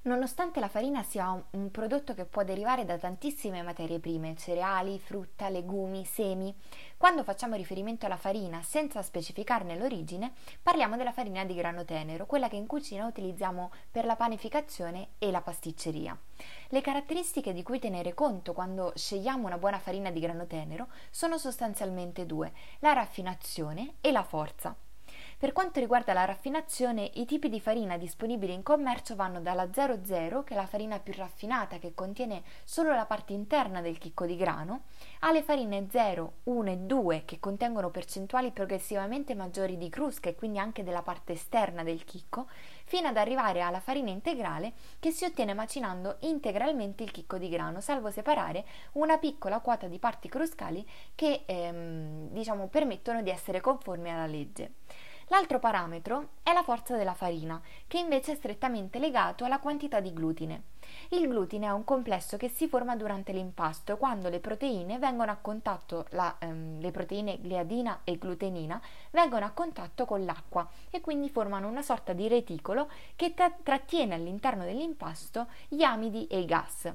Nonostante la farina sia un prodotto che può derivare da tantissime materie prime, cereali, frutta, legumi, semi, quando facciamo riferimento alla farina senza specificarne l'origine, parliamo della farina di grano tenero, quella che in cucina utilizziamo per la panificazione e la pasticceria. Le caratteristiche di cui tenere conto quando scegliamo una buona farina di grano tenero sono sostanzialmente due: la raffinazione e la forza. Per quanto riguarda la raffinazione, i tipi di farina disponibili in commercio vanno dalla 00, che è la farina più raffinata che contiene solo la parte interna del chicco di grano, alle farine 0, 1 e 2 che contengono percentuali progressivamente maggiori di crusca e quindi anche della parte esterna del chicco, fino ad arrivare alla farina integrale che si ottiene macinando integralmente il chicco di grano, salvo separare una piccola quota di parti cruscali che permettono di essere conformi alla legge. L'altro parametro è la forza della farina, che invece è strettamente legato alla quantità di glutine. Il glutine è un complesso che si forma durante l'impasto quando le proteine vengono a contatto, le proteine gliadina e glutenina vengono a contatto con l'acqua e quindi formano una sorta di reticolo che trattiene all'interno dell'impasto gli amidi e i gas.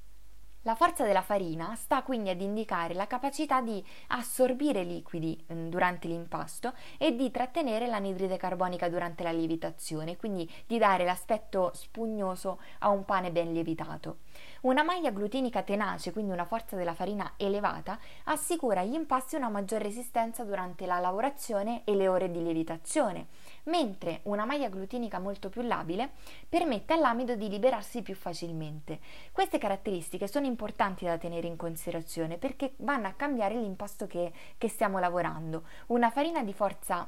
La forza della farina sta quindi ad indicare la capacità di assorbire liquidi durante l'impasto e di trattenere l'anidride carbonica durante la lievitazione, quindi di dare l'aspetto spugnoso a un pane ben lievitato. Una maglia glutinica tenace, quindi una forza della farina elevata, assicura agli impasti una maggior resistenza durante la lavorazione e le ore di lievitazione, mentre una maglia glutinica molto più labile permette all'amido di liberarsi più facilmente. Queste caratteristiche sono importanti da tenere in considerazione perché vanno a cambiare l'impasto che stiamo lavorando. Una farina di forza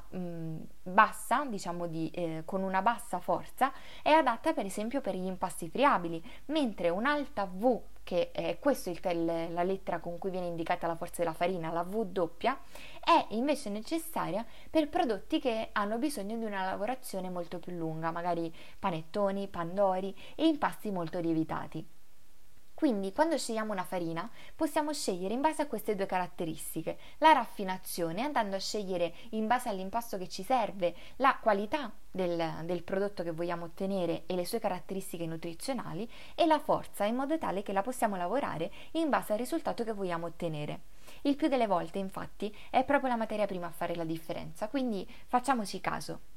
bassa, con una bassa forza, è adatta per esempio per gli impasti friabili, mentre un'alta V, che è questa la lettera con cui viene indicata la forza della farina, la V doppia, è invece necessaria per prodotti che hanno bisogno di una lavorazione molto più lunga, magari panettoni, pandori e impasti molto lievitati. Quindi, quando scegliamo una farina, possiamo scegliere in base a queste due caratteristiche: la raffinazione, andando a scegliere in base all'impasto che ci serve la qualità del prodotto che vogliamo ottenere e le sue caratteristiche nutrizionali, e la forza, in modo tale che la possiamo lavorare in base al risultato che vogliamo ottenere. Il più delle volte, infatti, è proprio la materia prima a fare la differenza, quindi facciamoci caso.